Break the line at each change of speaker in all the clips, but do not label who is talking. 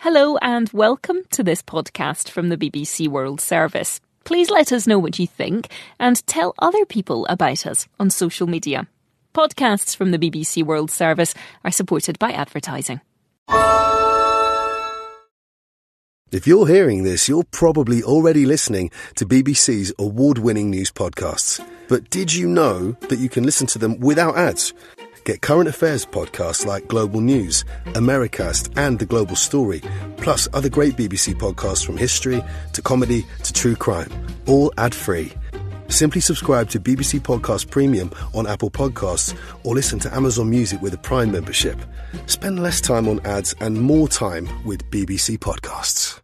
Hello and welcome to this podcast from the BBC World Service. Please let us know what you think and tell other people about us on social media. Podcasts from the BBC World Service are supported by advertising.
If you're hearing this, you're probably already listening to BBC's award-winning news podcasts. But did you know that you can listen to them without ads? Get current affairs podcasts like Global News, Americast and The Global Story, plus other great BBC podcasts from history to comedy to true crime, all ad-free. Simply subscribe to BBC Podcast Premium on Apple Podcasts or listen to Amazon Music with a Prime membership. Spend less time on ads and more time with BBC Podcasts.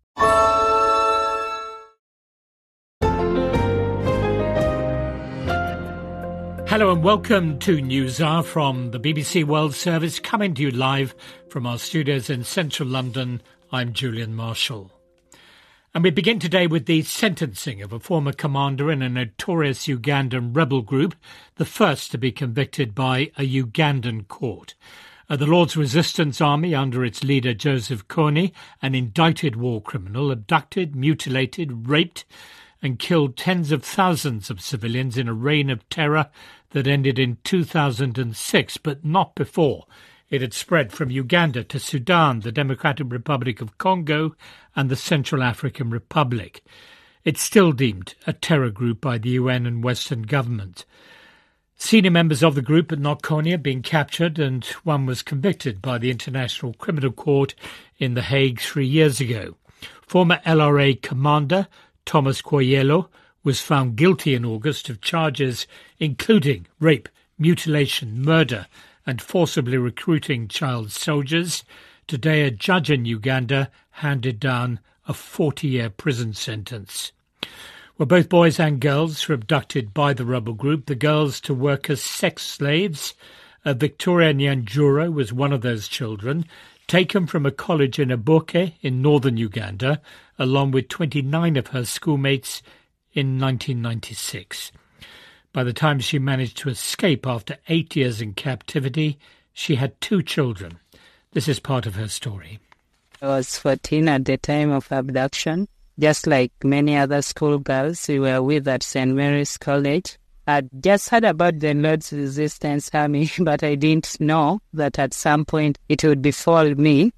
Hello and welcome to Newshour from the BBC World Service, coming to you live from our studios in central London. I'm Julian Marshall. And we begin today with the sentencing of a former commander in a notorious Ugandan rebel group, the first to be convicted by a Ugandan court. The Lord's Resistance Army, under its leader Joseph Kony, an indicted war criminal, abducted, mutilated, raped and killed tens of thousands of civilians in a reign of terror that ended in 2006, but not before. It had spread from Uganda to Sudan, the Democratic Republic of Congo and the Central African Republic. It's still deemed a terror group by the UN and Western government. Senior members of the group, but not Kony, have been captured, and one was convicted by the International Criminal Court in The Hague 3 years ago. Former LRA commander Thomas Kwoyelo was found guilty in August of charges including rape, mutilation, murder and forcibly recruiting child soldiers. Today, a judge in Uganda handed down a 40-year prison sentence. Well, both boys and girls were abducted by the rebel group, the girls to work as sex slaves. Victoria Nyanjura was one of those children, taken from a college in Aboke in northern Uganda, along with 29 of her schoolmates in 1996. By the time she managed to escape after 8 years in captivity, she had 2 children. This is part of her story.
I was 14 at the time of abduction. Just like many other schoolgirls we were with at St. Mary's College. I'd just heard about the Lord's Resistance Army, but I didn't know that at some point it would befall me.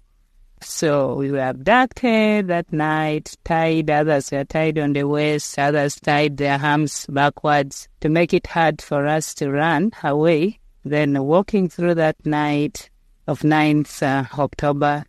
So we were abducted that night, tied. Others were tied on the waist, others tied their arms backwards to make it hard for us to run away. Then walking through that night of 9th October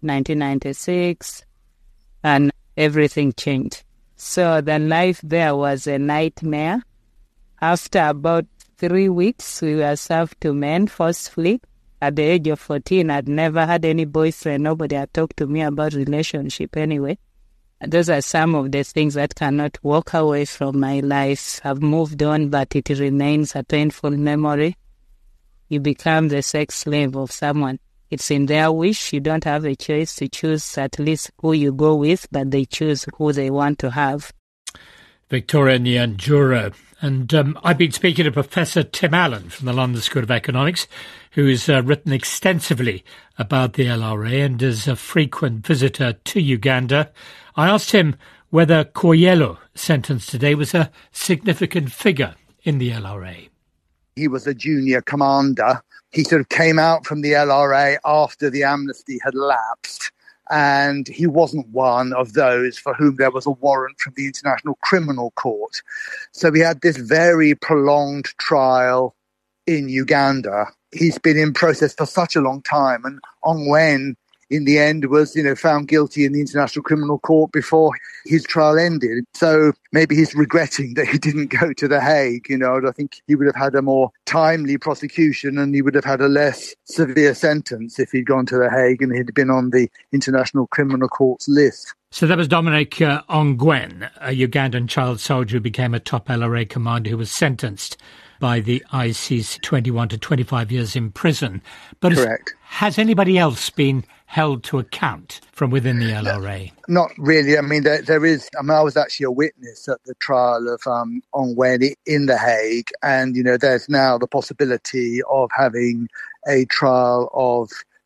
1996, and everything changed. So the life there was a nightmare. After about 3 weeks, we were served to men forcefully. At the age of 14, I'd never had any boyfriend. Nobody had talked to me about relationship anyway. Those are some of the things that cannot walk away from my life. I've moved on, but it remains a painful memory. You become the sex slave of someone. It's in their wish. You don't have a choice to choose at least who you go with, but they choose who they want to have.
Victoria Nyanjura. And I've been speaking to Professor Tim Allen from the London School of Economics, who's written extensively about the LRA and is a frequent visitor to Uganda. I asked him whether Kwoyelo, sentenced today, was a significant figure in the LRA.
He was a junior commander. He sort of came out from the LRA after the amnesty had lapsed, and he wasn't one of those for whom there was a warrant from the International Criminal Court. So we had this very prolonged trial in Uganda. He's been in process for such a long time, and Ongwen, in the end, was, found guilty in the International Criminal Court before his trial ended. So maybe he's regretting that he didn't go to The Hague. I think he would have had a more timely prosecution and he would have had a less severe sentence if he'd gone to The Hague and he'd been on the International Criminal Court's list.
So that was Dominic Ongwen, a Ugandan child soldier who became a top LRA commander who was sentenced by the ICC 21 to 25 years in prison. But
correct.
Has anybody else been held to account from within the LRA?
Not really. I mean, there is. I was actually a witness at the trial of Ongwen in The Hague, and there's now the possibility of having a trial of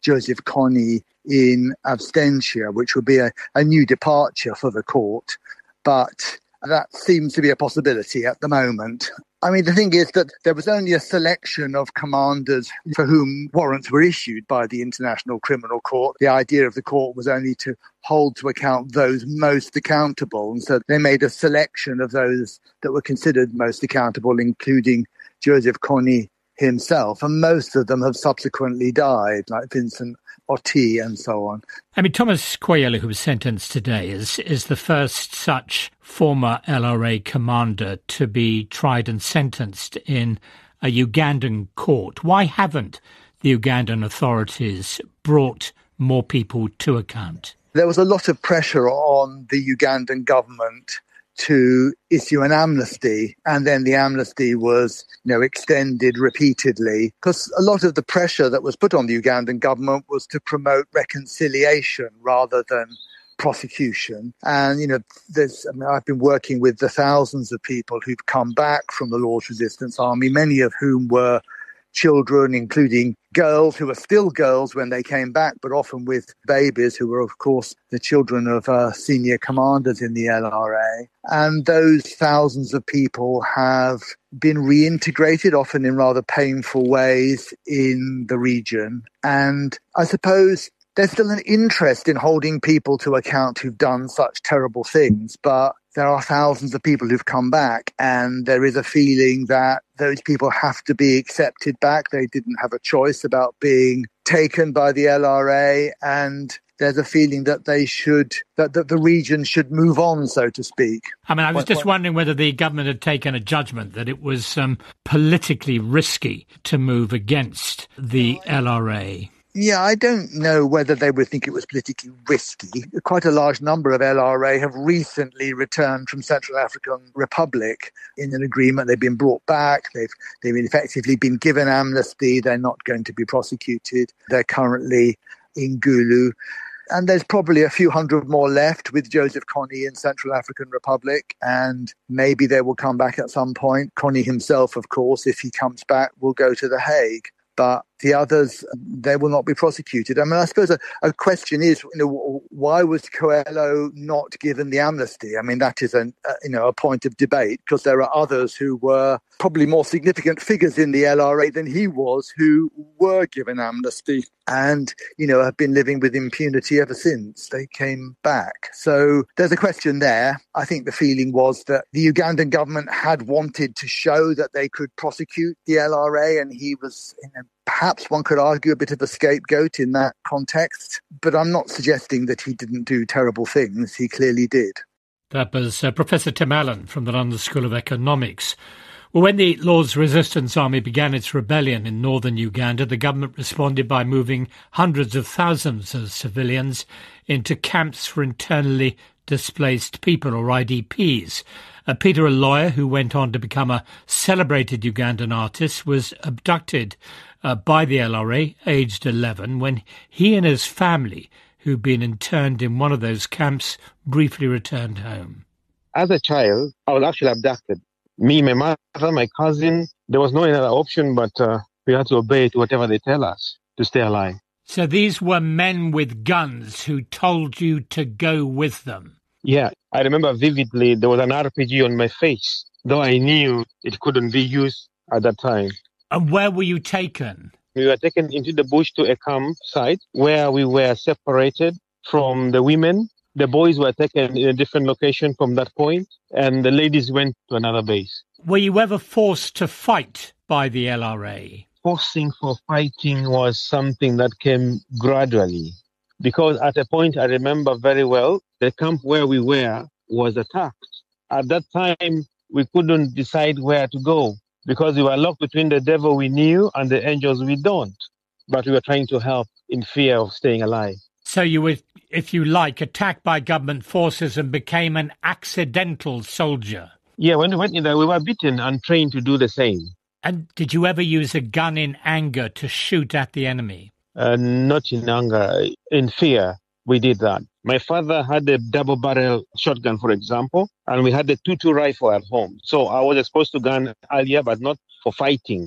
Joseph Kony in absentia, which would be a new departure for the court. But that seems to be a possibility at the moment. I mean, the thing is that there was only a selection of commanders for whom warrants were issued by the International Criminal Court. The idea of the court was only to hold to account those most accountable. And so they made a selection of those that were considered most accountable, including Joseph Kony himself. And most of them have subsequently died, like Vincent Otti and so on.
I mean, Thomas Kwoyelo, who was sentenced today, is the first such former LRA commander to be tried and sentenced in a Ugandan court. Why haven't the Ugandan authorities brought more people to account?
There was a lot of pressure on the Ugandan government to issue an amnesty, and then the amnesty was, extended repeatedly, because a lot of the pressure that was put on the Ugandan government was to promote reconciliation rather than prosecution. And, I've been working with the thousands of people who've come back from the Lord's Resistance Army, many of whom were children, including girls who were still girls when they came back, but often with babies who were, of course, the children of senior commanders in the LRA. And those thousands of people have been reintegrated, often in rather painful ways, in the region. And I suppose there's still an interest in holding people to account who've done such terrible things, but there are thousands of people who've come back, and there is a feeling that those people have to be accepted back. They didn't have a choice about being taken by the LRA, and there's a feeling that that the region should move on, so to speak.
I mean, I was just wondering whether the government had taken a judgment that it was politically risky to move against the LRA.
Yeah, I don't know whether they would think it was politically risky. Quite a large number of LRA have recently returned from Central African Republic in an agreement. They've been brought back. They've effectively been given amnesty. They're not going to be prosecuted. They're currently in Gulu. And there's probably a few hundred more left with Joseph Kony in Central African Republic, and maybe they will come back at some point. Kony himself, of course, if he comes back, will go to The Hague. But the others, they will not be prosecuted. I mean, I suppose a question is, why was Kwoyelo not given the amnesty? I mean, that is a point of debate, because there are others who were probably more significant figures in the LRA than he was who were given amnesty and, have been living with impunity ever since they came back. So there's a question there. I think the feeling was that the Ugandan government had wanted to show that they could prosecute the LRA, and he was, perhaps one could argue, a bit of a scapegoat in that context. But I'm not suggesting that he didn't do terrible things. He clearly did.
That was Professor Tim Allen from the London School of Economics. Well, when the Lord's Resistance Army began its rebellion in northern Uganda, the government responded by moving hundreds of thousands of civilians into camps for internally displaced people, or IDPs. Peter, a lawyer who went on to become a celebrated Ugandan artist, was abducted by the LRA, aged 11, when he and his family, who'd been interned in one of those camps, briefly returned home.
As a child, I was actually abducted. Me, my mother, my cousin, there was no other option, but we had to obey to whatever they tell us to stay alive.
So these were men with guns who told you to go with them?
Yeah, I remember vividly there was an RPG on my face, though I knew it couldn't be used at that time.
And where were you taken?
We were taken into the bush to a campsite where we were separated from the women. The boys were taken in a different location from that point, and the ladies went to another base.
Were you ever forced to fight by the LRA?
Forcing for fighting was something that came gradually, because at a point I remember very well, the camp where we were was attacked. At that time, we couldn't decide where to go, because we were locked between the devil we knew and the angels we don't. But we were trying to help in fear of staying alive.
So you were, if you like, attacked by government forces and became an accidental soldier?
Yeah, when we went in there, we were beaten and trained to do the same. And
did you ever use a gun in anger to shoot at the enemy?
Not in anger. In fear, we did that. My father had a double-barrel shotgun, for example, and we had a 2.2 rifle at home. So I was exposed to gun earlier, but not for fighting.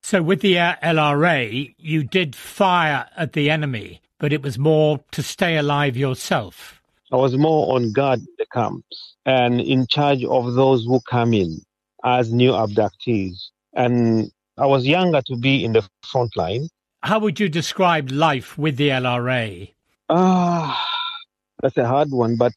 So with the LRA, you did fire at the enemy, but it was more to stay alive yourself.
I was more on guard in the camps and in charge of those who come in as new abductees. And I was younger to be in the front line.
How would you describe life with the LRA?
That's a hard one, but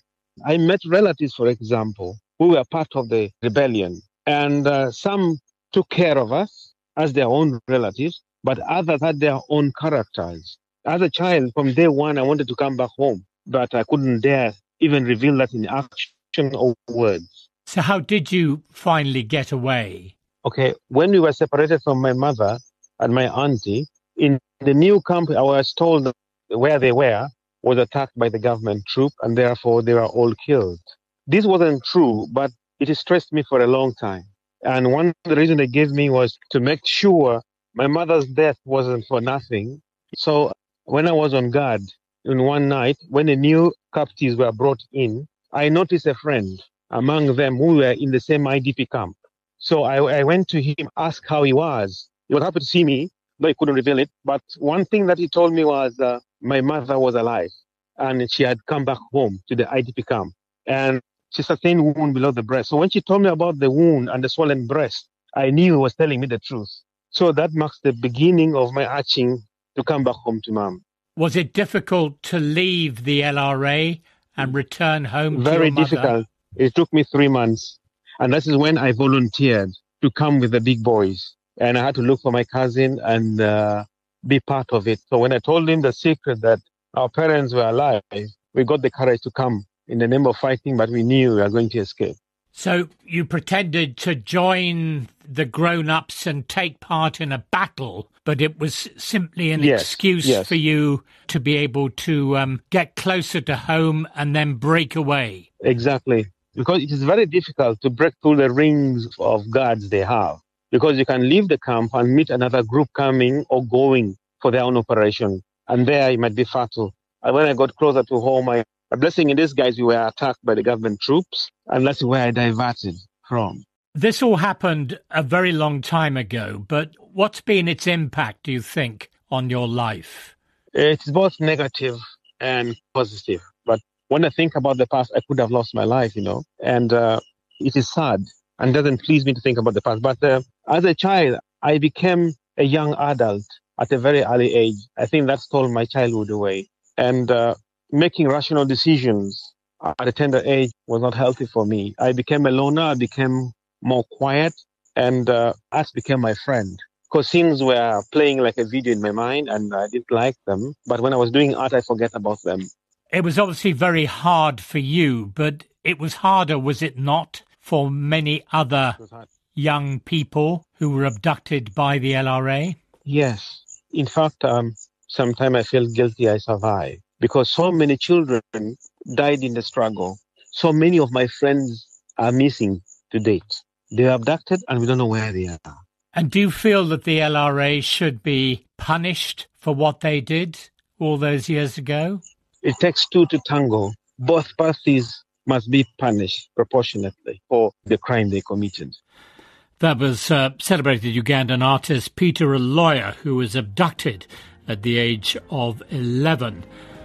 I met relatives, for example, who were part of the rebellion. And some took care of us as their own relatives, but others had their own characters. As a child, from day one, I wanted to come back home, but I couldn't dare even reveal that in action or words.
So how did you finally get away?
Okay, when we were separated from my mother and my auntie, in the new camp, I was told that where they were was attacked by the government troop, and therefore they were all killed. This wasn't true, but it stressed me for a long time. And one of the reasons they gave me was to make sure my mother's death wasn't for nothing. So when I was on guard in one night, when the new captives were brought in, I noticed a friend among them who were in the same IDP camp. So I went to him, asked how he was. He was happy to see me, though he couldn't reveal it. But one thing that he told me was my mother was alive and she had come back home to the IDP camp. And she sustained a wound below the breast. So when she told me about the wound and the swollen breast, I knew he was telling me the truth. So that marks the beginning of my arching to come back home to Mom.
Was it difficult to leave the LRA and return home to your mother?
Very difficult. It took me 3 months. And that is when I volunteered to come with the big boys. And I had to look for my cousin and be part of it. So when I told him the secret that our parents were alive, we got the courage to come in the name of fighting, but we knew we were going to escape.
So you pretended to join the grown-ups and take part in a battle, but it was simply an excuse for you to be able to get closer to home and then break away.
Exactly. Because it is very difficult to break through the rings of guards they have. Because you can leave the camp and meet another group coming or going for their own operation. And there it might be fatal. And when I got closer to home, a blessing in disguise, we were attacked by the government troops, and that's where I diverted from.
This all happened a very long time ago, but what's been its impact, do you think, on your life?
It's both negative and positive. But when I think about the past, I could have lost my life, and it is sad and doesn't please me to think about the past. But as a child, I became a young adult at a very early age. I think that stole my childhood away. And making rational decisions at a tender age was not healthy for me. I became a loner, I became more quiet, and art became my friend. Because things were playing like a video in my mind, and I didn't like them. But when I was doing art, I forget about them.
It was obviously very hard for you, but it was harder, was it not, for many other young people who were abducted by the LRA?
Yes. In fact, sometimes I feel guilty I survived. Because so many children died in the struggle. So many of my friends are missing to date. They were abducted and we don't know where they are.
And do you feel that the LRA should be punished for what they did all those years ago?
It takes two to tango. Both parties must be punished proportionately for the crime they committed.
That was celebrated Ugandan artist Peter Aloya, who was abducted at the age of 11.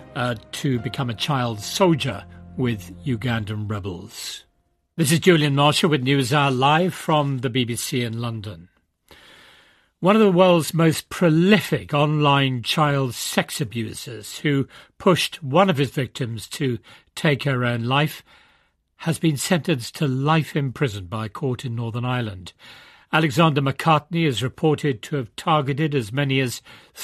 To become a child soldier with Ugandan rebels. This is Julian Marshall with NewsHour live from the BBC in London. One of the world's most prolific online child sex abusers, who pushed one of his victims to take her own life, has been sentenced to life in prison by a court in Northern Ireland. Alexander McCartney is reported to have targeted as many as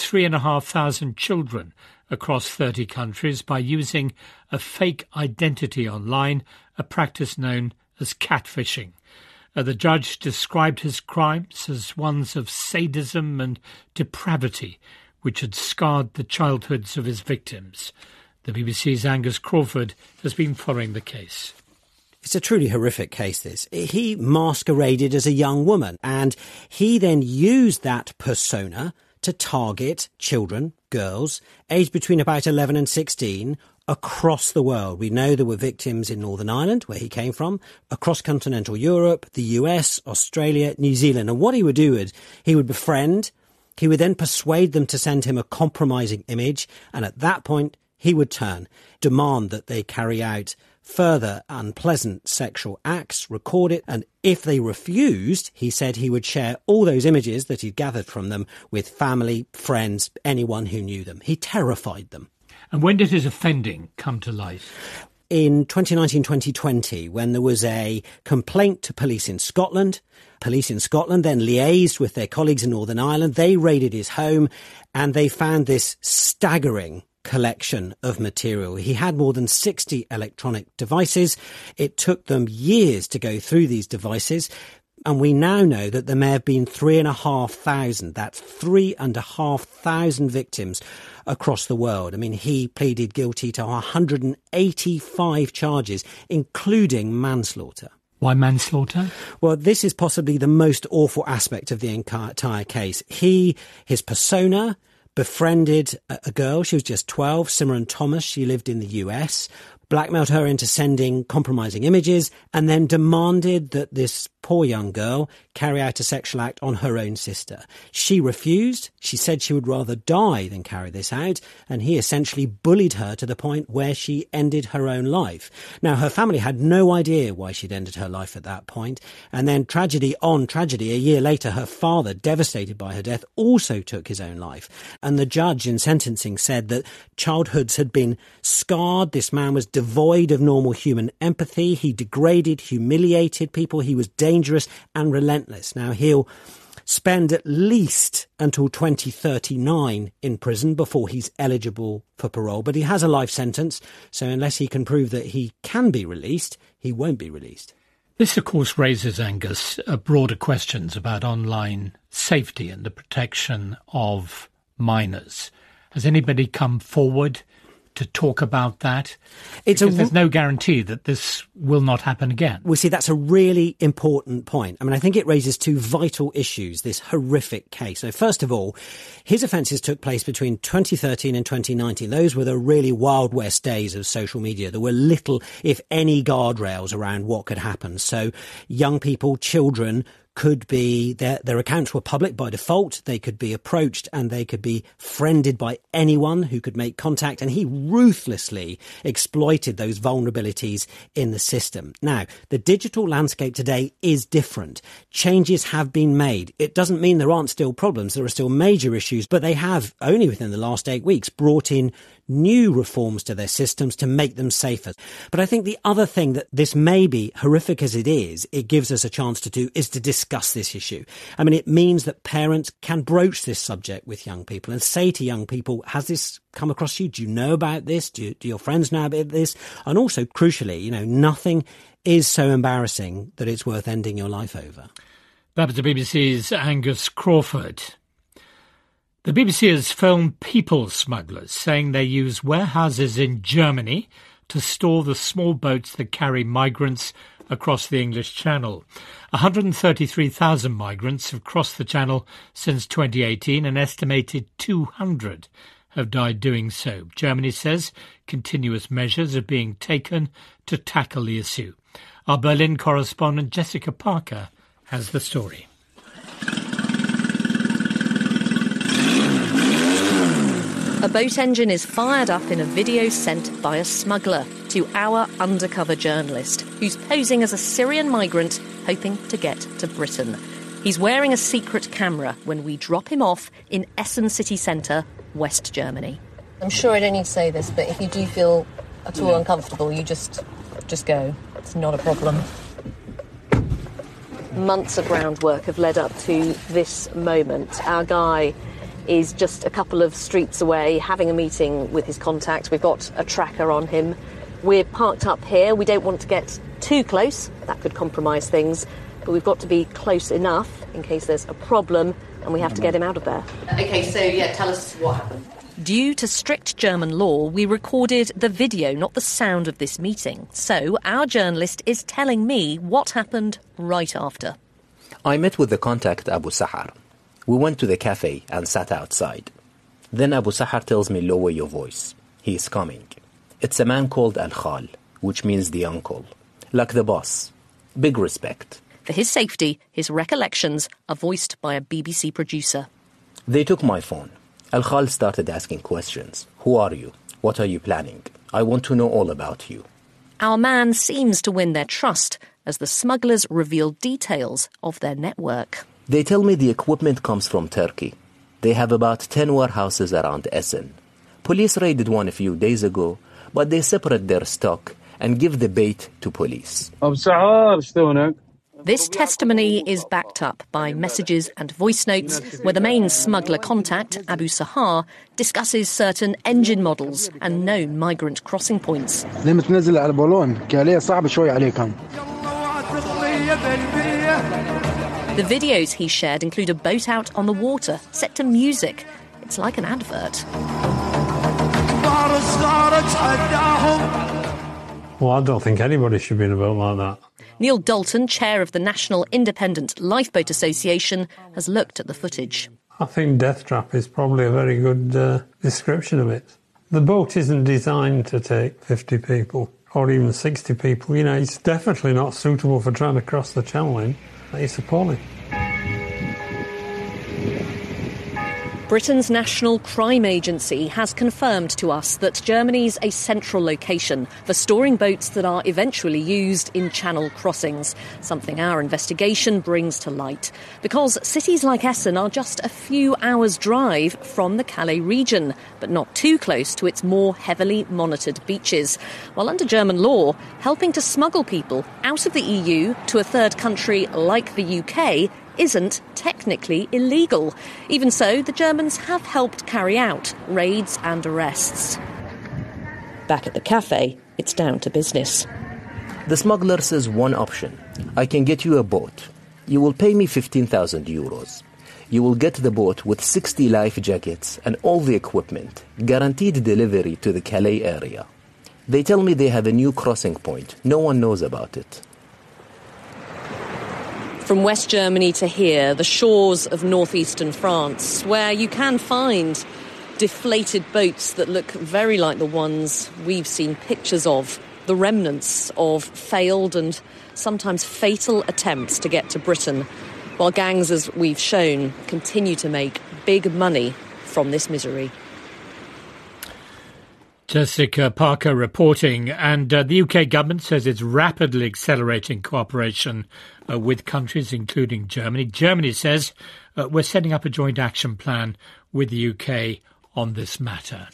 3,500 children across 30 countries by using a fake identity online, a practice known as catfishing. The judge described his crimes as ones of sadism and depravity, which had scarred the childhoods of his victims. The BBC's Angus Crawford has been following the case.
It's a truly horrific case, this. He masqueraded as a young woman, and he then used that persona to target children, girls, aged between about 11 and 16, across the world. We know there were victims in Northern Ireland, where he came from, across continental Europe, the US, Australia, New Zealand. And what he would do is he would befriend, he would then persuade them to send him a compromising image. And at that point, he would demand that they carry out further unpleasant sexual acts, record it, and if they refused, he said he would share all those images that he'd gathered from them with family, friends, anyone who knew them. He terrified them.
And when did his offending come to light?
In 2019-2020, when there was a complaint to police in Scotland then liaised with their colleagues in Northern Ireland. They raided his home and they found this staggering collection of material. He had more than 60 electronic devices. It took them years to go through these devices. And we now know that there may have been 3,500. That's 3,500 victims across the world. I mean, he pleaded guilty to 185 charges, including manslaughter.
Why manslaughter?
Well, this is possibly the most awful aspect of the entire case. His persona, befriended a girl. She was just 12, Simran Thomas. She lived in the US, blackmailed her into sending compromising images, and then demanded that this poor young girl carry out a sexual act on her own sister. She refused. She said she would rather die than carry this out, and he essentially bullied her to the point where she ended her own life. Now, her family had no idea why she'd ended her life at that point, and then tragedy on tragedy, a year later, her father, devastated by her death, also took his own life. And the judge in sentencing said that childhoods had been scarred. This man was devoid of normal human empathy. He degraded, humiliated people. He was dangerous and relentless. Now, he'll spend at least until 2039 in prison before he's eligible for parole. But he has a life sentence, so unless he can prove that he can be released, he won't be released.
This, of course, raises, Angus, broader questions about online safety and the protection of minors. Has anybody come forward to talk about that? Because there's no guarantee that this will not happen again.
Well, see, that's a really important point. I mean, I think it raises two vital issues, this horrific case. So first of all, his offences took place between 2013 and 2019. Those were the really Wild West days of social media. There were little, if any, guardrails around what could happen. So young people, children, could be, their accounts were public by default. They could be approached and they could be friended by anyone who could make contact. And he ruthlessly exploited those vulnerabilities in the system. Now, the digital landscape today is different. Changes have been made. It doesn't mean there aren't still problems. There are still major issues, but they have only within the last 8 weeks brought in new reforms to their systems to make them safer. But I think the other thing that this may be, horrific as it gives us a chance to do is to discuss this issue. I mean, it means that parents can broach this subject with young people and say to young people, has this come across you? Do you know about this? Do your friends know about this? And also, crucially, nothing is so embarrassing that it's worth ending your life over.
That was the BBC's Angus Crawford. The BBC has filmed people smugglers saying they use warehouses in Germany to store the small boats that carry migrants across the English Channel. 133,000 migrants have crossed the Channel since 2018, an estimated 200 have died doing so. Germany says continuous measures are being taken to tackle the issue. Our Berlin correspondent Jessica Parker has the story.
A boat engine is fired up in a video sent by a smuggler to our undercover journalist, who's posing as a Syrian migrant hoping to get to Britain. He's wearing a secret camera when we drop him off in Essen city centre, West Germany.
I'm sure I don't need to say this, but if you do feel at all uncomfortable, you just go. It's not a problem.
Months of groundwork have led up to this moment. Our guy is just a couple of streets away having a meeting with his contact. We've got a tracker on him. We're parked up here. We don't want to get too close. That could compromise things. But we've got to be close enough in case there's a problem and we have to get him out of there.
OK, so, tell us what happened.
Due to strict German law, we recorded the video, not the sound of this meeting. So our journalist is telling me what happened right after.
I met with the contact Abu Sahar. We went to the cafe and sat outside. Then Abu Sahar tells me, lower your voice. He is coming. It's a man called Al-Khal, which means the uncle. Like the boss. Big respect.
For his safety, his recollections are voiced by a BBC producer.
They took my phone. Al-Khal started asking questions. Who are you? What are you planning? I want to know all about you.
Our man seems to win their trust as the smugglers reveal details of their network.
They tell me the equipment comes from Turkey. They have about 10 warehouses around Essen. Police raided one a few days ago, but they separate their stock and give the bait to police.
This testimony is backed up by messages and voice notes where the main smuggler contact, Abu Sahar, discusses certain engine models and known migrant crossing points. The videos he shared include a boat out on the water, set to music. It's like an advert.
Well, I don't think anybody should be in a boat like that.
Neil Dalton, chair of the National Independent Lifeboat Association, has looked at the footage.
I think Death Trap is probably a very good description of it. The boat isn't designed to take 50 people or even 60 people. You know, it's definitely not suitable for trying to cross the channel in. It's appalling.
Britain's National Crime Agency has confirmed to us that Germany's a central location for storing boats that are eventually used in channel crossings, something our investigation brings to light. Because cities like Essen are just a few hours' drive from the Calais region, but not too close to its more heavily monitored beaches. While under German law, helping to smuggle people out of the EU to a third country like the UK isn't technically illegal. Even so, the Germans have helped carry out raids and arrests. Back at the cafe, it's down to business.
The smuggler says one option. I can get you a boat. You will pay me 15,000 euros. You will get the boat with 60 life jackets and all the equipment, guaranteed delivery to the Calais area. They tell me they have a new crossing point. No one knows about it.
From West Germany to here, the shores of northeastern France, where you can find deflated boats that look very like the ones we've seen pictures of, the remnants of failed and sometimes fatal attempts to get to Britain, while gangs, as we've shown, continue to make big money from this misery.
Jessica Parker reporting, and the UK government says it's rapidly accelerating cooperation with countries including Germany. Germany says we're setting up a joint action plan with the UK on this matter.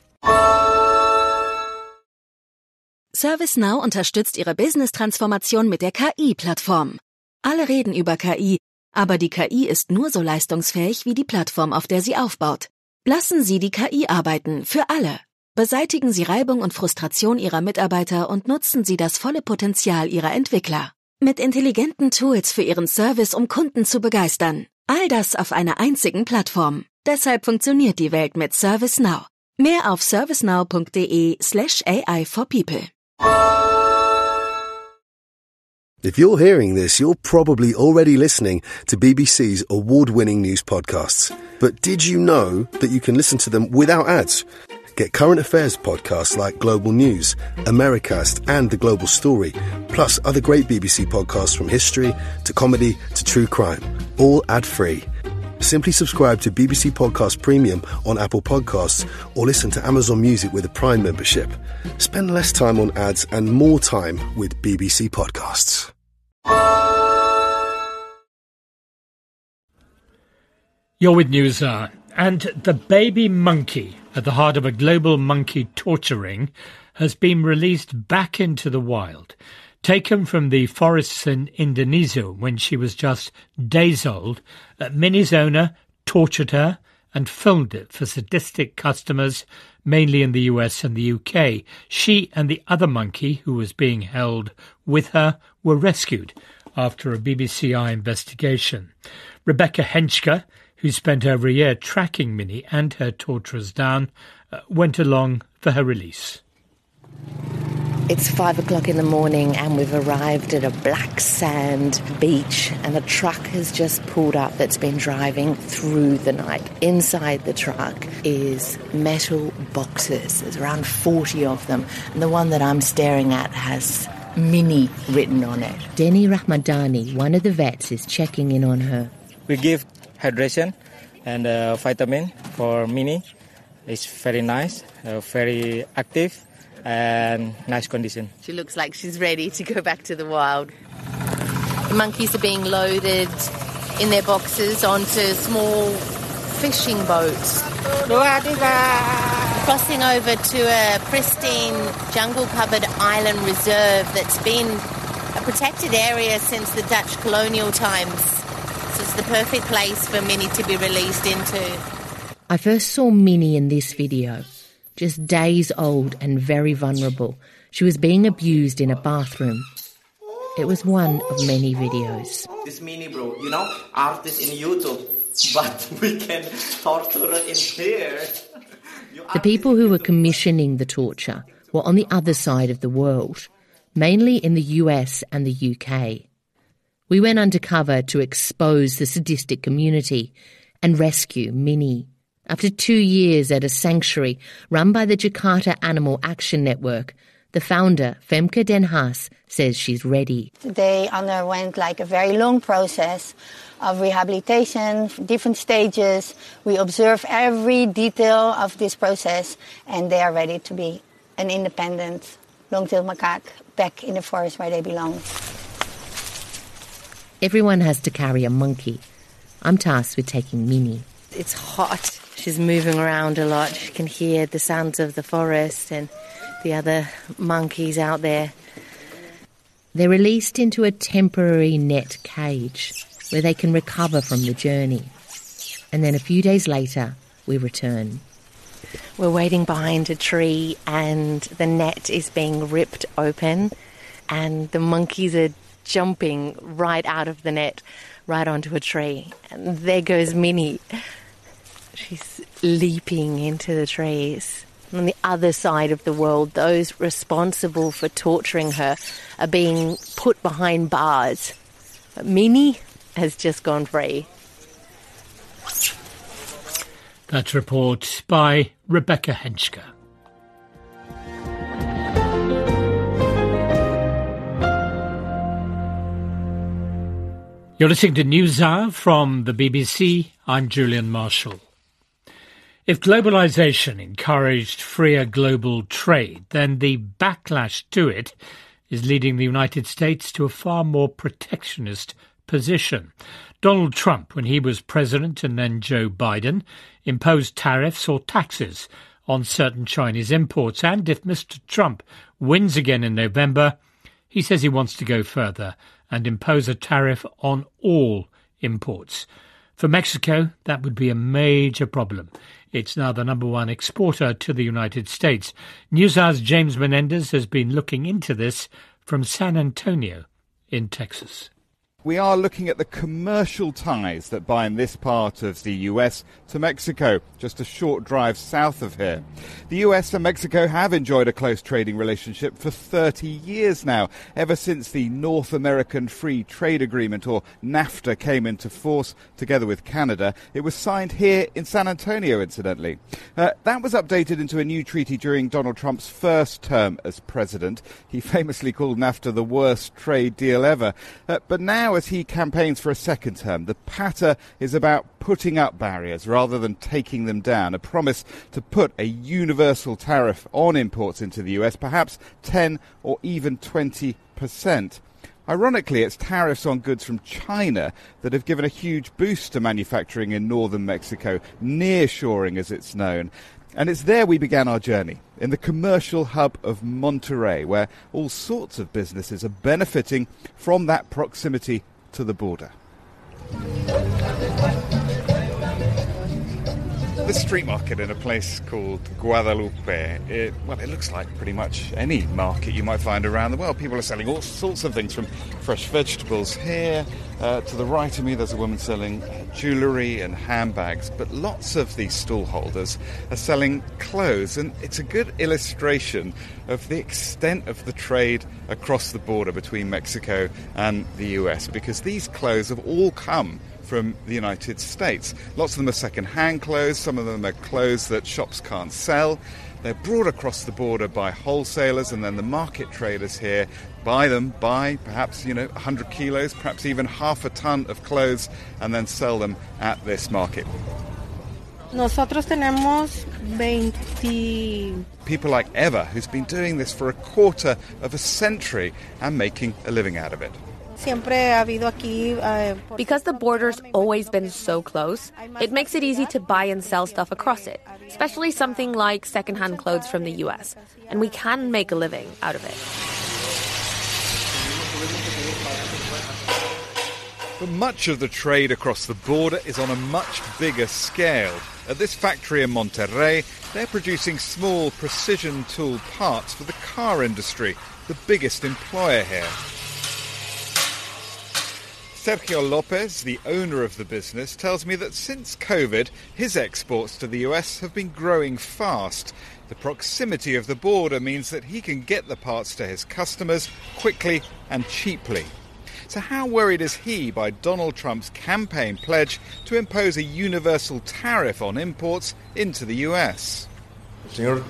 ServiceNow unterstützt Ihre Business-Transformation mit der KI-Plattform. Alle reden über KI, aber die KI ist nur so leistungsfähig wie die Plattform, auf der sie aufbaut. Lassen Sie die KI arbeiten, für alle. Beseitigen Sie Reibung und Frustration Ihrer Mitarbeiter und nutzen Sie das volle Potenzial Ihrer Entwickler. Mit intelligenten Tools für Ihren Service, um Kunden zu begeistern. All das auf einer einzigen Plattform. Deshalb funktioniert die Welt mit ServiceNow. Mehr auf servicenow.de/AI for people.
If you're hearing this, you're probably already listening to BBC's award-winning news podcasts. But did you know that you can listen to them without ads? Get current affairs podcasts like Global News, Americast and The Global Story, plus other great BBC podcasts from history to comedy to true crime, all ad-free. Simply subscribe to BBC Podcast Premium on Apple Podcasts or listen to Amazon Music with a Prime membership. Spend less time on ads and more time with BBC Podcasts.
You're with Newshour, and the baby monkey at the heart of a global monkey torture ring has been released back into the wild. Taken from the forests in Indonesia when she was just days old, Minnie's owner tortured her and filmed it for sadistic customers, mainly in the US and the UK. She and the other monkey, who was being held with her, were rescued after a BBC Eye investigation. Rebecca Henschke, who spent over a year tracking Minnie and her torturers down, went along for her release.
It's 5 o'clock in the morning and we've arrived at a black sand beach, and a truck has just pulled up that's been driving through the night. Inside the truck is metal boxes. There's around 40 of them, and the one that I'm staring at has Mini written on it. Denny Rahmadani, one of the vets, is checking in on her.
We give hydration and vitamin for Mini. It's very nice, very active, and nice condition.
She looks like she's ready to go back to the wild. The monkeys are being loaded in their boxes onto small fishing boats. Crossing over to a pristine jungle-covered island reserve that's been a protected area since the Dutch colonial times. So it's the perfect place for Minnie to be released into. I first saw Minnie in this video. Just days old and very vulnerable. She was being abused in a bathroom. It was one of many videos.
This Mini, bro, artist in YouTube, but we can torture her in here.
The people who were commissioning the torture were on the other side of the world, mainly in the US and the UK. We went undercover to expose the sadistic community and rescue Minnie. After 2 years at a sanctuary run by the Jakarta Animal Action Network, the founder, Femke Den Haas, says she's ready.
They underwent a very long process of rehabilitation, different stages. We observe every detail of this process, and they are ready to be an independent long-tailed macaque back in the forest where they belong.
Everyone has to carry a monkey. I'm tasked with taking Minnie. It's hot. She's moving around a lot. She can hear the sounds of the forest and the other monkeys out there. They're released into a temporary net cage where they can recover from the journey. And then a few days later, we return. We're waiting behind a tree and the net is being ripped open and the monkeys are jumping right out of the net, right onto a tree. And there goes Minnie. She's leaping into the trees. On the other side of the world, those responsible for torturing her are being put behind bars. But Minnie has just gone free.
That report by Rebecca Henschke. You're listening to NewsHour from the BBC. I'm Julian Marshall. If globalisation encouraged freer global trade, then the backlash to it is leading the United States to a far more protectionist position. Donald Trump, when he was president, and then Joe Biden, imposed tariffs or taxes on certain Chinese imports. And if Mr. Trump wins again in November, he says he wants to go further and impose a tariff on all imports. For Mexico, that would be a major problem. It's now the number one exporter to the United States. NewsHour's James Menendez has been looking into this from San Antonio in Texas.
We are looking at the commercial ties that bind this part of the US to Mexico, just a short drive south of here. The US and Mexico have enjoyed a close trading relationship for 30 years now, ever since the North American Free Trade Agreement, or NAFTA, came into force together with Canada. It was signed here in San Antonio, incidentally. That was updated into a new treaty during Donald Trump's first term as president. He famously called NAFTA the worst trade deal ever. But now, as he campaigns for a second term, the patter is about putting up barriers rather than taking them down, a promise to put a universal tariff on imports into the US, perhaps 10 or even 20%. Ironically, it's tariffs on goods from China that have given a huge boost to manufacturing in northern Mexico, nearshoring as it's known. And it's there we began our journey, in the commercial hub of Monterrey, where all sorts of businesses are benefiting from that proximity to the border. This street market in a place called Guadalupe, it looks like pretty much any market you might find around the world. People are selling all sorts of things, from fresh vegetables here. To the right of me, there's a woman selling jewellery and handbags. But lots of these stallholders are selling clothes, and it's a good illustration of the extent of the trade across the border between Mexico and the US, because these clothes have all come from the United States. Lots of them are second-hand clothes. Some of them are clothes that shops can't sell. They're brought across the border by wholesalers, and then the market traders here buy perhaps 100 kilos, perhaps even half a ton of clothes, and then sell them at this market.
Nosotros tenemos 20...
People like Eva, who's been doing this for a quarter of a century and making a living out of it.
Because the border's always been so close, it makes it easy to buy and sell stuff across it, especially something like second-hand clothes from the US, and we can make a living out of it.
But much of the trade across the border is on a much bigger scale. At this factory in Monterrey, they're producing small precision tool parts for the car industry, the biggest employer here. Sergio Lopez, the owner of the business, tells me that since COVID, his exports to the US have been growing fast. The proximity of the border means that he can get the parts to his customers quickly and cheaply. So how worried is he by Donald Trump's campaign pledge to impose a universal tariff on imports into the US?
Mr.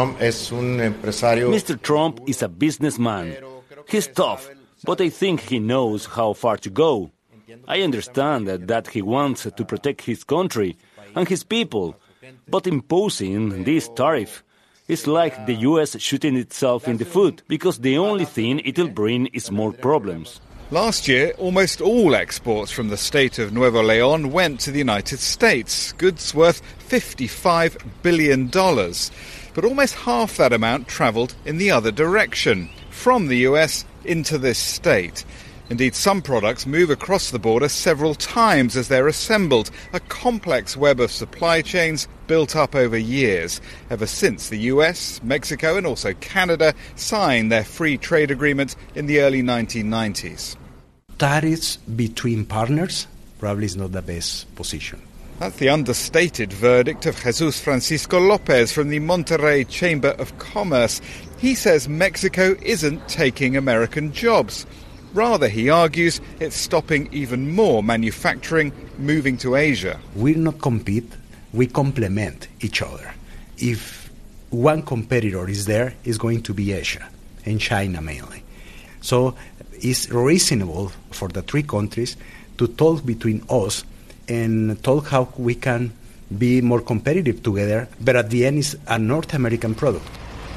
Trump is a businessman. He's tough, but I think he knows how far to go. I understand that he wants to protect his country and his people, but imposing this tariff is like the US shooting itself in the foot, because the only thing it'll bring is more problems.
Last year, almost all exports from the state of Nuevo León went to the United States, goods worth $55 billion. But almost half that amount travelled in the other direction, from the US into this state. Indeed, some products move across the border several times as they're assembled, a complex web of supply chains built up over years, ever since the US, Mexico and also Canada signed their free trade agreement in the early 1990s.
Tariffs between partners probably is not the best position.
That's the understated verdict of Jesus Francisco Lopez from the Monterrey Chamber of Commerce. He says Mexico isn't taking American jobs. Rather, he argues, it's stopping even more manufacturing moving to Asia.
We not compete, we complement each other. If one competitor is there, it's going to be Asia, and China mainly. So it's reasonable for the three countries to talk between us and talk how we can be more competitive together, but at the end it's a North American product.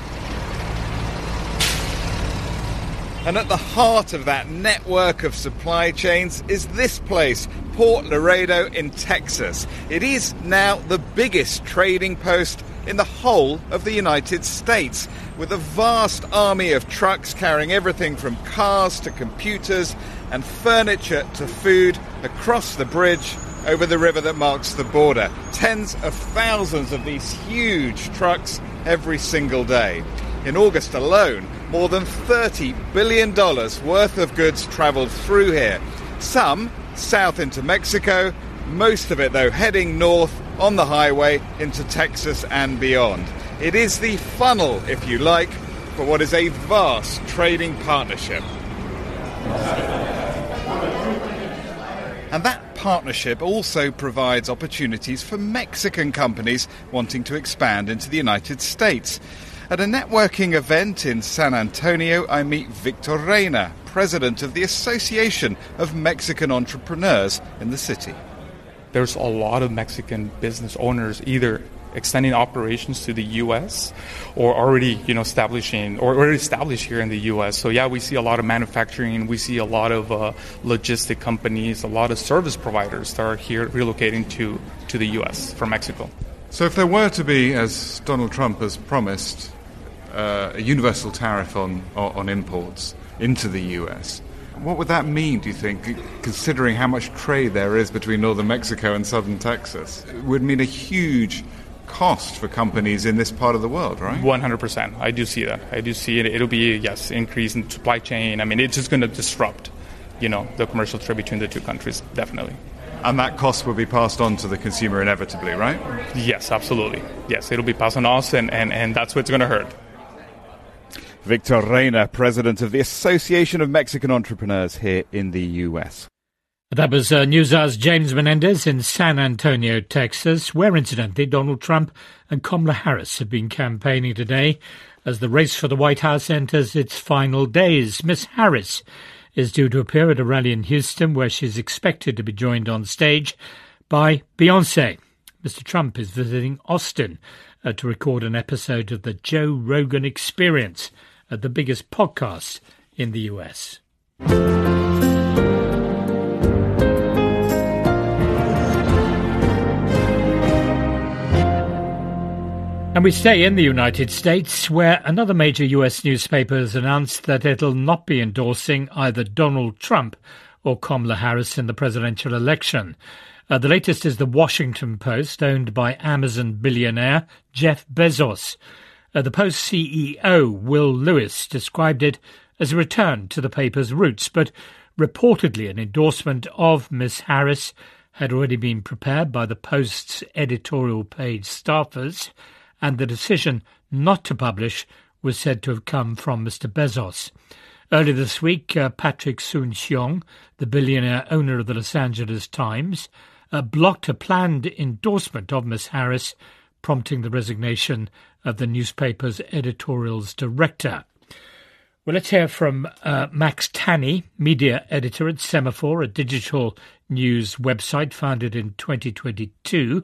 And at the heart of that network of supply chains is this place, Port Laredo in Texas. It is now the biggest trading post in the whole of the United States, with a vast army of trucks carrying everything from cars to computers and furniture to food across the bridge over the river that marks the border. Tens of thousands of these huge trucks every single day. In August alone, more than $30 billion worth of goods travelled through here. Some south into Mexico, most of it, though, heading north on the highway into Texas and beyond. It is the funnel, if you like, for what is a vast trading partnership. And that partnership also provides opportunities for Mexican companies wanting to expand into the United States. At a networking event in San Antonio, I meet Victor Reyna, president of the Association of Mexican Entrepreneurs in the city.
There's a lot of Mexican business owners either extending operations to the U.S. or already, establishing or already established here in the U.S. So yeah, we see a lot of manufacturing, we see a lot of logistic companies, a lot of service providers that are here relocating to the U.S. from Mexico.
So if there were to be, as Donald Trump has promised, a universal tariff on imports into the US, What would that mean, do you think, considering how much trade there is between northern Mexico and southern Texas? It would mean a huge cost for companies in this part of the world, right?
100%. I do see that. I do see it. It'll be, yes, increase in supply chain. I mean, it's just going to disrupt, the commercial trade between the two countries, definitely.
And that cost will be passed on to the consumer inevitably, right?
Yes, absolutely. Yes, it'll be passed on us, and that's what's going to hurt.
Victor Reina, president of the Association of Mexican Entrepreneurs here in the U.S.
That was NewsHour's James Menendez in San Antonio, Texas, where, incidentally, Donald Trump and Kamala Harris have been campaigning today as the race for the White House enters its final days. Miss Harris is due to appear at a rally in Houston, where she's expected to be joined on stage by Beyoncé. Mr. Trump is visiting Austin to record an episode of the Joe Rogan Experience, the biggest podcast in the US. And we stay in the United States, where another major US newspaper has announced that it'll not be endorsing either Donald Trump or Kamala Harris in the presidential election. The latest is the Washington Post, owned by Amazon billionaire Jeff Bezos. The Post CEO, Will Lewis, described it as a return to the paper's roots, but reportedly an endorsement of Miss Harris had already been prepared by the Post's editorial page staffers, and the decision not to publish was said to have come from Mr. Bezos. Earlier this week, Patrick Soon-Shiong, the billionaire owner of the Los Angeles Times, blocked a planned endorsement of Miss Harris, prompting the resignation of the newspaper's editorials director. Well, let's hear from Max Tanney, media editor at Semaphore, a digital news website founded in 2022.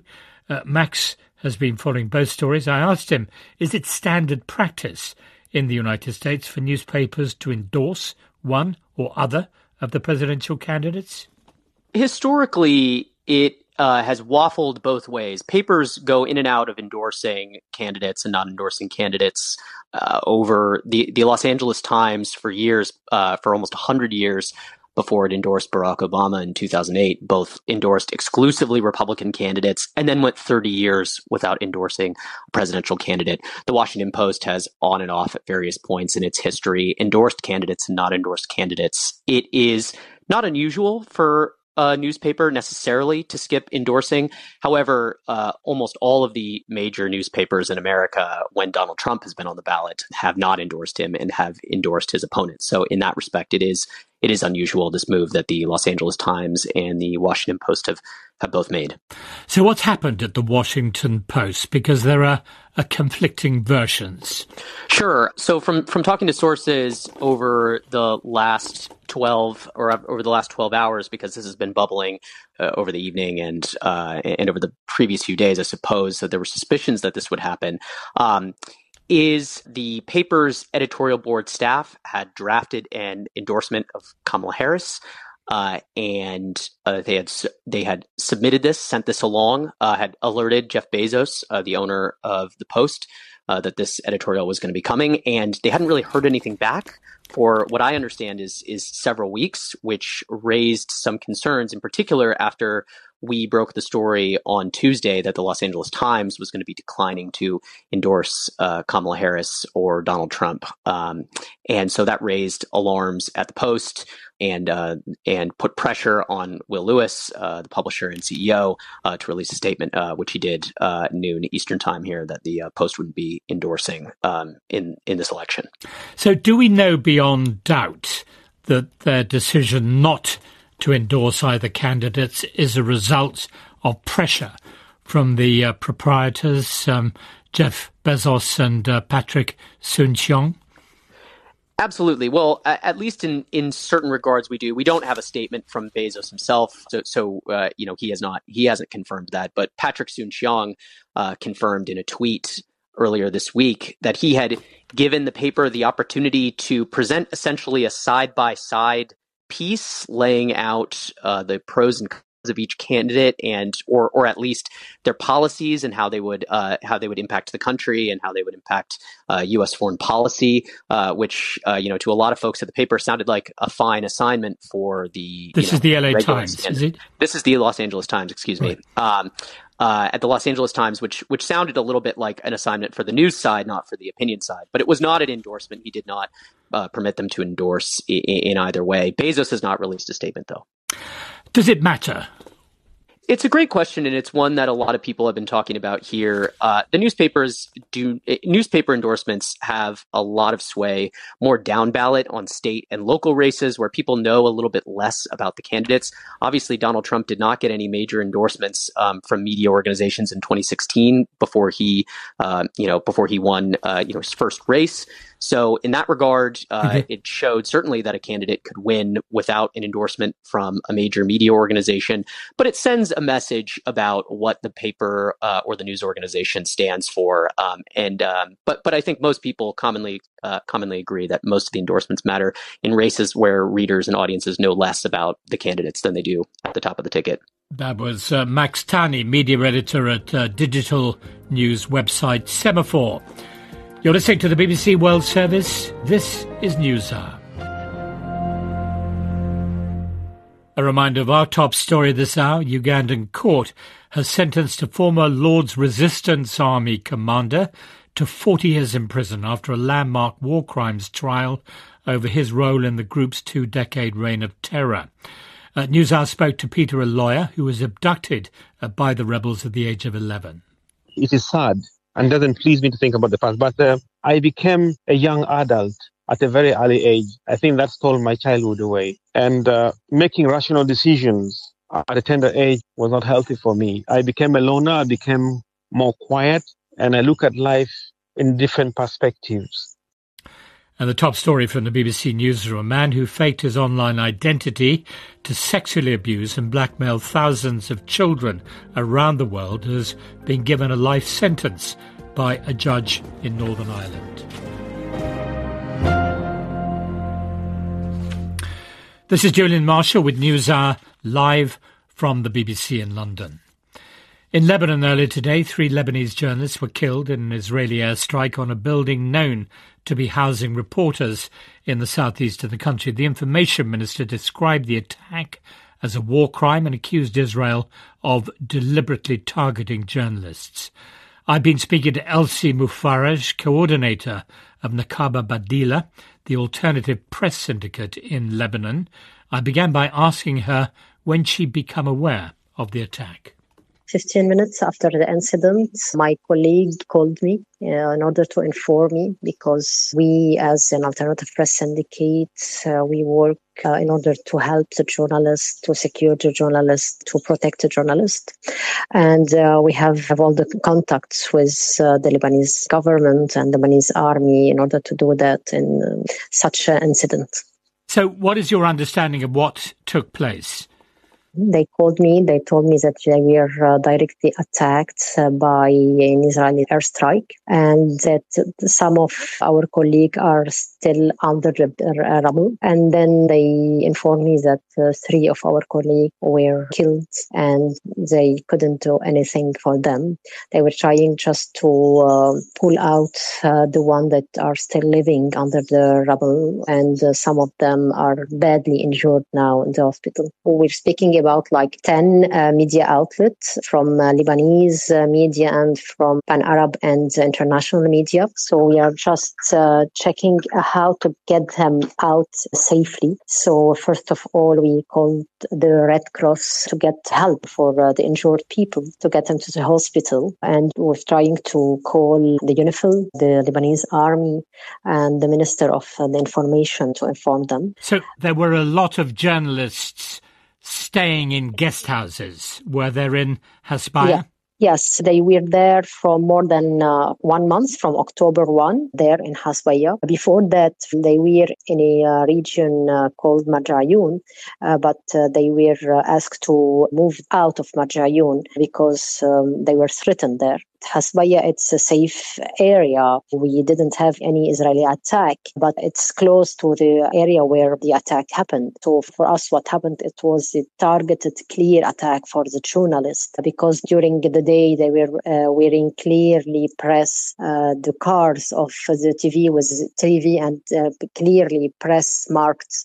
Max has been following both stories. I asked him, is it standard practice in the United States for newspapers to endorse one or other of the presidential candidates?
Historically, it has waffled both ways. Papers go in and out of endorsing candidates and not endorsing candidates over the Los Angeles Times for years, for almost 100 years, before it endorsed Barack Obama in 2008, both endorsed exclusively Republican candidates and then went 30 years without endorsing a presidential candidate. The Washington Post has on and off at various points in its history endorsed candidates and not endorsed candidates. It is not unusual for a newspaper necessarily to skip endorsing. However, almost all of the major newspapers in America, when Donald Trump has been on the ballot, have not endorsed him and have endorsed his opponent. So in that respect, it is unusual, this move that the Los Angeles Times and the Washington Post have both made.
So what's happened at the Washington Post? Because there are conflicting versions.
Sure. So from talking to sources over the last 12 hours, because this has been bubbling over the evening and over the previous few days, I suppose, that there were suspicions that this would happen. Is the paper's editorial board staff had drafted an endorsement of Kamala Harris, and they had submitted this, sent this along, had alerted Jeff Bezos, the owner of the Post, that this editorial was going to be coming, and they hadn't really heard anything back for what I understand is several weeks, which raised some concerns, in particular after we broke the story on Tuesday that the Los Angeles Times was going to be declining to endorse Kamala Harris or Donald Trump. And so that raised alarms at the Post and put pressure on Will Lewis, the publisher and CEO, to release a statement, which he did noon Eastern time here, that the Post wouldn't be endorsing in this election.
So do we know beyond doubt that their decision not to endorse either candidates is a result of pressure from the proprietors, Jeff Bezos and Patrick Soon-Shiong?
Absolutely. Well, at least in certain regards, we do. We don't have a statement from Bezos himself, so he hasn't confirmed that. But Patrick Soon-Shiong confirmed in a tweet earlier this week that he had given the paper the opportunity to present essentially a side-by-side piece laying out the pros and of each candidate and or at least their policies and how they would impact the country and how they would impact U.S. foreign policy, which to a lot of folks at the paper sounded like a fine assignment for the.
This is the LA Times, is it?
This is the Los Angeles Times. Excuse me. At the Los Angeles Times, which sounded a little bit like an assignment for the news side, not for the opinion side. But it was not an endorsement. He did not permit them to endorse in either way. Bezos has not released a statement, though.
Does it matter?
It's a great question, and it's one that a lot of people have been talking about here. The newspaper endorsements have a lot of sway, more down ballot on state and local races where people know a little bit less about the candidates. Obviously, Donald Trump did not get any major endorsements from media organizations in 2016 before he won his first race. So in that regard, it showed certainly that a candidate could win without an endorsement from a major media organization, but it sends a message about what the paper or the news organization stands for. But I think most people commonly agree that most of the endorsements matter in races where readers and audiences know less about the candidates than they do at the top of the ticket.
That was Max Tani, media editor at digital news website Semaphore. You're listening to the BBC World Service. This is NewsHour. A reminder of our top story this hour. Ugandan court has sentenced a former Lord's Resistance Army commander to 40 years in prison after a landmark war crimes trial over his role in the group's 2-decade reign of terror. NewsHour spoke to Peter, a lawyer who was abducted by the rebels at the age of 11.
It is sad and doesn't please me to think about the past. But I became a young adult at a very early age. I think that stole my childhood away. And making rational decisions at a tender age was not healthy for me. I became a loner, I became more quiet, and I look at life in different perspectives.
And the top story from the BBC Newsroom, a man who faked his online identity to sexually abuse and blackmail thousands of children around the world has been given a life sentence by a judge in Northern Ireland. This is Julian Marshall with NewsHour live from the BBC in London. In Lebanon earlier today, 3 Lebanese journalists were killed in an Israeli airstrike on a building known to be housing reporters in the southeast of the country. The information minister described the attack as a war crime and accused Israel of deliberately targeting journalists. I've been speaking to Elsie Mufaraj, coordinator of Nakaba Badila, the alternative press syndicate in Lebanon. I began by asking her when she'd become aware of the attack.
15 minutes after the incident, my colleague called me in order to inform me, because we, as an alternative press syndicate, we work in order to help the journalists, to secure the journalists, to protect the journalists. And we have all the contacts with the Lebanese government and the Lebanese army in order to do that in such an incident.
So what is your understanding of what took place?
They called me, they told me that they were directly attacked by an Israeli airstrike, and that some of our colleagues are still under the rubble. And then they informed me that 3 of our colleagues were killed and they couldn't do anything for them. They were trying just to pull out the ones that are still living under the rubble, and some of them are badly injured now in the hospital. We're speaking about like 10 media outlets from Lebanese media and from Pan-Arab and international media. So we are just checking how to get them out safely. So first of all, we called the Red Cross to get help for the injured people, to get them to the hospital. And we're trying to call the UNIFIL, the Lebanese army, and the Minister of the Information to inform them.
So there were a lot of journalists staying in guest houses. Were they in Hasbaya?
Yeah. Yes, they were there for more than 1 month, from October 1, there in Hasbaya. Before that, they were in a region called Marjayun, but they were asked to move out of Marjayun because they were threatened there. Hasbaya, it's a safe area. We didn't have any Israeli attack, but it's close to the area where the attack happened. So for us, what happened, it was a targeted, clear attack for the journalists, because during the day they were wearing clearly press, the cars of the TV was TV and clearly press marked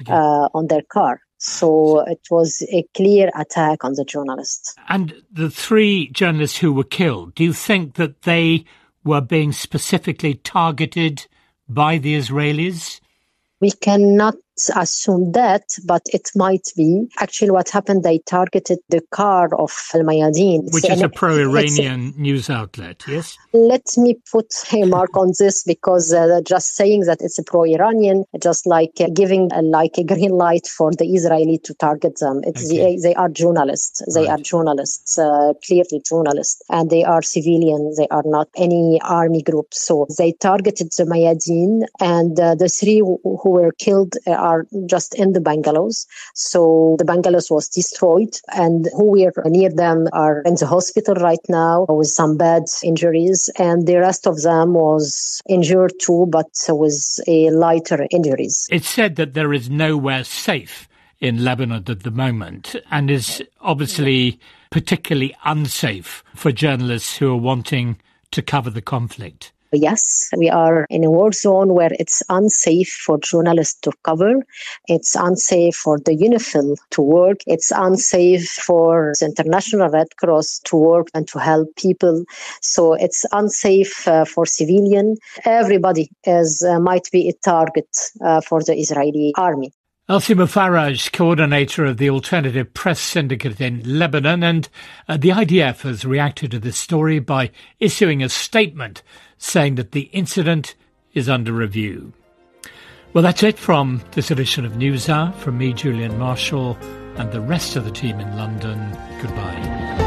on their car. So it was a clear attack on the journalists.
And the 3 journalists who were killed, do you think that they were being specifically targeted by the Israelis?
We cannot assume that, but it might be. Actually, what happened, they targeted the car of Al Mayadeen.
Which is a pro-Iranian news outlet, yes?
Let me put a mark on this, because just saying that it's a pro-Iranian, just like giving a green light for the Israeli to target them. They are journalists. They are journalists, clearly journalists. And they are civilian. They are not any army group. So they targeted the Mayadeen, and the 3 who were killed are just in the bungalows. So the bungalows was destroyed, and who were near them are in the hospital right now with some bad injuries, and the rest of them was injured too, but with a lighter injuries.
It's said that there is nowhere safe in Lebanon at the moment, and is obviously particularly unsafe for journalists who are wanting to cover the conflict.
Yes, we are in a war zone where it's unsafe for journalists to cover. It's unsafe for the UNIFIL to work. It's unsafe for the International Red Cross to work and to help people. So it's unsafe for civilians. Everybody might be a target for the Israeli army.
Elsie Mufaraj, coordinator of the Alternative Press Syndicate in Lebanon, and the IDF has reacted to this story by issuing a statement saying that the incident is under review. Well, that's it from this edition of NewsHour. From me, Julian Marshall, and the rest of the team in London, goodbye.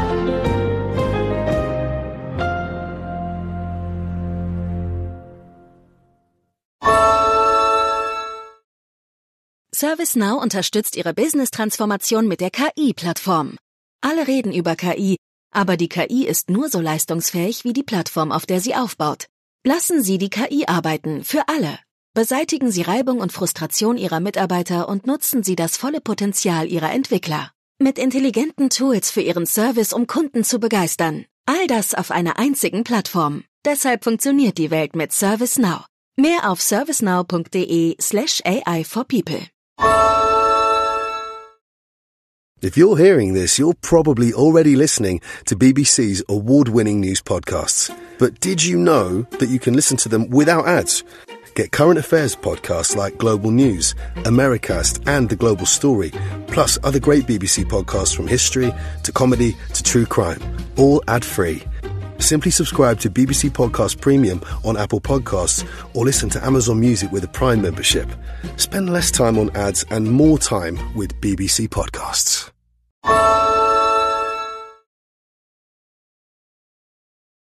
ServiceNow unterstützt Ihre Business-Transformation mit der KI-Plattform. Alle reden über KI, aber die KI ist nur so leistungsfähig wie die Plattform, auf der sie aufbaut. Lassen Sie die KI arbeiten, für alle. Beseitigen Sie Reibung und Frustration Ihrer Mitarbeiter und nutzen Sie das volle Potenzial Ihrer Entwickler. Mit intelligenten Tools für Ihren Service, um Kunden zu begeistern. All das auf einer einzigen Plattform. Deshalb funktioniert die Welt mit ServiceNow. Mehr auf servicenow.de/AI for people.
If you're hearing this, you're probably already listening to BBC's award-winning news podcasts. But did you know that you can listen to them without ads? Get current affairs podcasts like Global News, Americast and The Global Story, plus other great BBC podcasts from history to comedy to true crime, all ad-free. Simply subscribe to BBC Podcast Premium on Apple Podcasts or listen to Amazon Music with a Prime membership. Spend less time on ads and more time with BBC Podcasts.